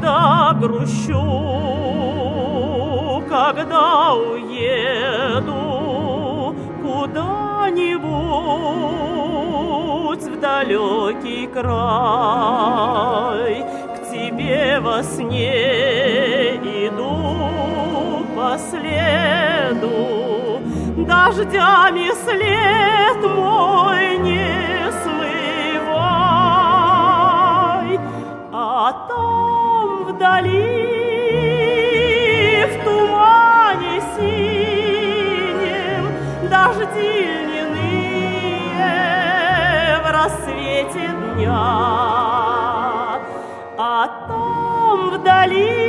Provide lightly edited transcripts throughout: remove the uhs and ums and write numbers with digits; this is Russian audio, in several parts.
когда грущу, когда уеду куда-нибудь в далекий край, к тебе во сне иду по следу, дождями след мой не смывай, а там вдали в тумане синем дожди льняные в рассвете дня, а там вдали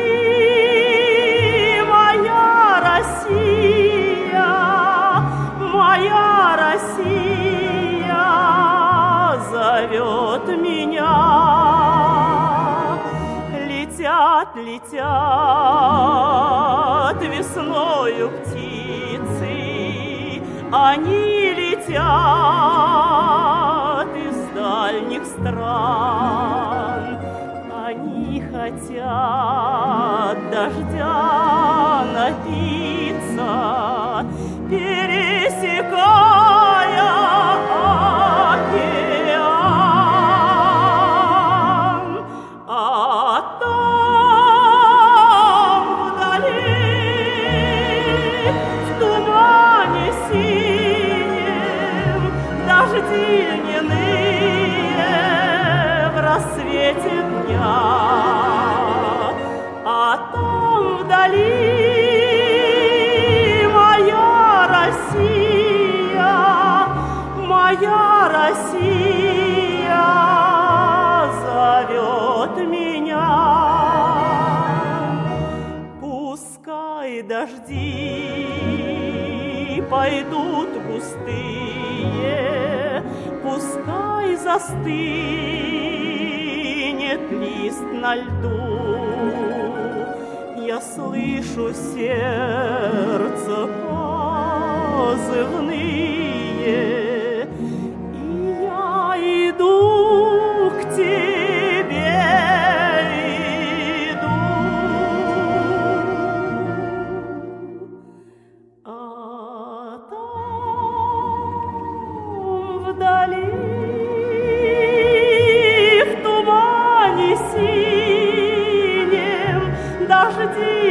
моя Россия, моя Россия зовет меня. Летят, летят весною птицы, они летят из дальних стран, они хотят дождя напиться, пересекая океан, а там вдали в тумане синем дожди льняные в рассвете дня, а там вдали моя Россия, моя Россия зовет меня. Пускай дожди пойдут густые, пускай застынет лист на льду, я слышу сердце позывные, и я иду к тебе, иду, а там вдали в тумане синем дожди